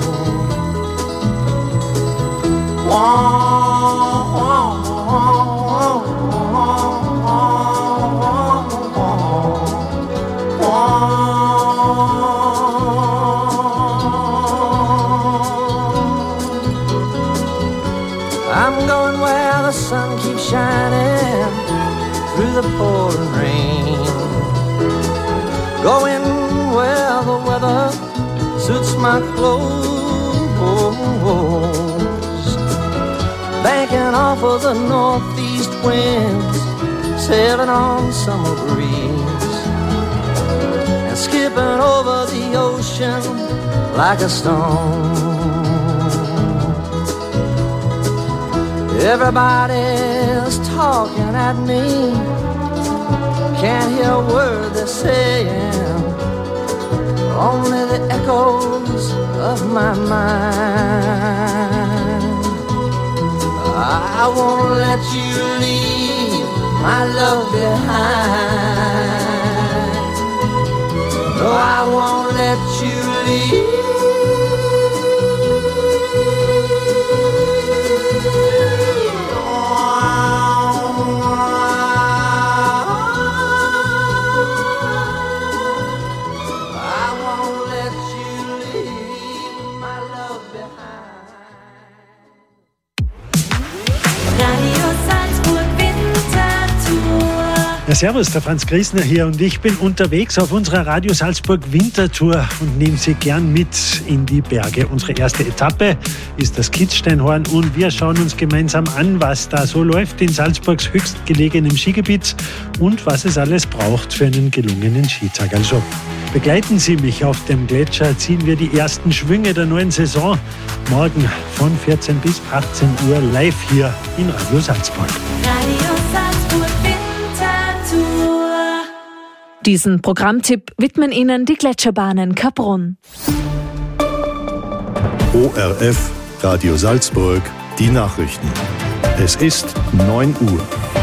I'm going where the sun keeps shining through the pouring rain. Going where the weather suits my clothes. Banking off of the northeast winds, sailing on summer breeze, and skipping over the ocean like a stone. Everybody's talking at me, can't hear a word they're saying, only the echoes of my mind. I won't let you leave my love behind. No, I won't let you leave. Radio Salzburg Wintertour. Ja, servus, der Franz Griesner hier und ich bin unterwegs auf unserer Radio Salzburg Wintertour und nehme Sie gern mit in die Berge. Unsere erste Etappe ist das Kitzsteinhorn und wir schauen uns gemeinsam an, was da so läuft in Salzburgs höchstgelegenem Skigebiet und was es alles braucht für einen gelungenen Skitag. Also begleiten Sie mich auf dem Gletscher, ziehen wir die ersten Schwünge der neuen Saison. Morgen von vierzehn bis achtzehn Uhr live hier in Radio Salzburg. Radio Salzburg Wintertour. Diesen Programmtipp widmen Ihnen die Gletscherbahnen Kaprun. O R F, Radio Salzburg, die Nachrichten. Es ist neun Uhr.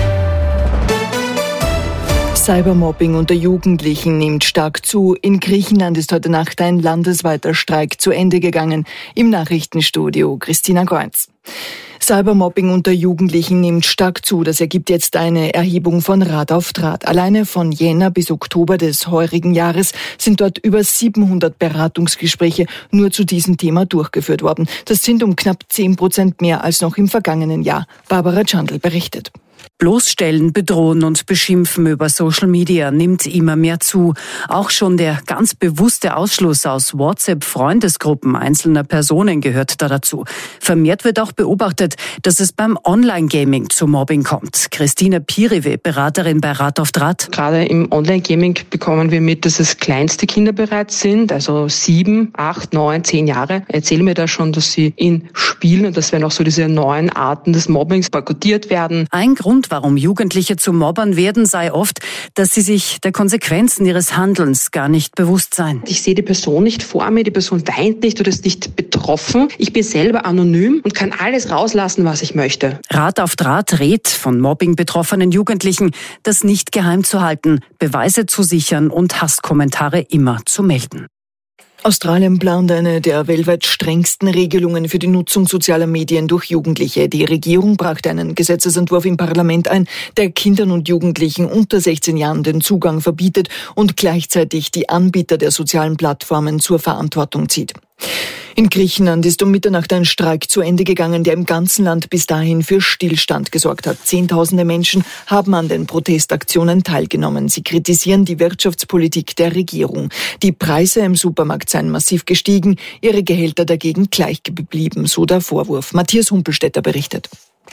Cybermobbing unter Jugendlichen nimmt stark zu. In Griechenland ist heute Nacht ein landesweiter Streik zu Ende gegangen. Im Nachrichtenstudio Christina Kreuz. Cybermobbing unter Jugendlichen nimmt stark zu. Das ergibt jetzt eine Erhebung von Rat auf Draht. Alleine von Jänner bis Oktober des heurigen Jahres sind dort über siebenhundert Beratungsgespräche nur zu diesem Thema durchgeführt worden. Das sind um knapp zehn Prozent mehr als noch im vergangenen Jahr. Barbara Chandl berichtet. Bloßstellen, bedrohen und beschimpfen über Social Media nimmt immer mehr zu. Auch schon der ganz bewusste Ausschluss aus WhatsApp-Freundesgruppen einzelner Personen gehört da dazu. Vermehrt wird auch beobachtet, dass es beim Online-Gaming zu Mobbing kommt. Christina Piriwe, Beraterin bei Rat auf Draht. Gerade im Online-Gaming bekommen wir mit, dass es kleinste Kinder bereits sind, also sieben, acht, neun, zehn Jahre. Erzählen mir da schon, dass sie in Spielen, und das werden auch so diese neuen Arten des Mobbings, boykottiert werden. Ein Grund, warum Jugendliche zu Mobbern werden, sei oft, dass sie sich der Konsequenzen ihres Handelns gar nicht bewusst seien. Ich sehe die Person nicht vor mir, die Person weint nicht oder ist nicht betroffen. Ich bin selber anonym und kann alles rauslassen, was ich möchte. Rat auf Draht rät von Mobbing betroffenen Jugendlichen, das nicht geheim zu halten, Beweise zu sichern und Hasskommentare immer zu melden. Australien plant eine der weltweit strengsten Regelungen für die Nutzung sozialer Medien durch Jugendliche. Die Regierung brachte einen Gesetzesentwurf im Parlament ein, der Kindern und Jugendlichen unter sechzehn Jahren den Zugang verbietet und gleichzeitig die Anbieter der sozialen Plattformen zur Verantwortung zieht. In Griechenland ist um Mitternacht ein Streik zu Ende gegangen, der im ganzen Land bis dahin für Stillstand gesorgt hat. Zehntausende Menschen haben an den Protestaktionen teilgenommen. Sie kritisieren die Wirtschaftspolitik der Regierung. Die Preise im Supermarkt seien massiv gestiegen, ihre Gehälter dagegen gleich geblieben, so der Vorwurf. Matthias Humpelstädter berichtet.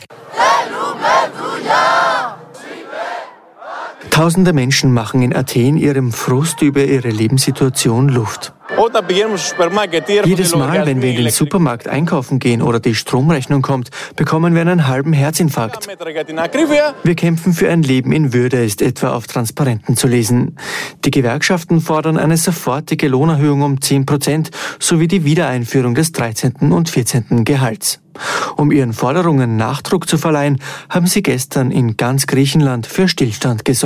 Tausende Menschen machen in Athen ihrem Frust über ihre Lebenssituation Luft. Jedes Mal, wenn wir in den Supermarkt einkaufen gehen oder die Stromrechnung kommt, bekommen wir einen halben Herzinfarkt. Wir kämpfen für ein Leben in Würde, ist etwa auf Transparenten zu lesen. Die Gewerkschaften fordern eine sofortige Lohnerhöhung um zehn Prozent sowie die Wiedereinführung des dreizehnten und vierzehnten Gehalts. Um ihren Forderungen Nachdruck zu verleihen, haben sie gestern in ganz Griechenland für Stillstand gesorgt.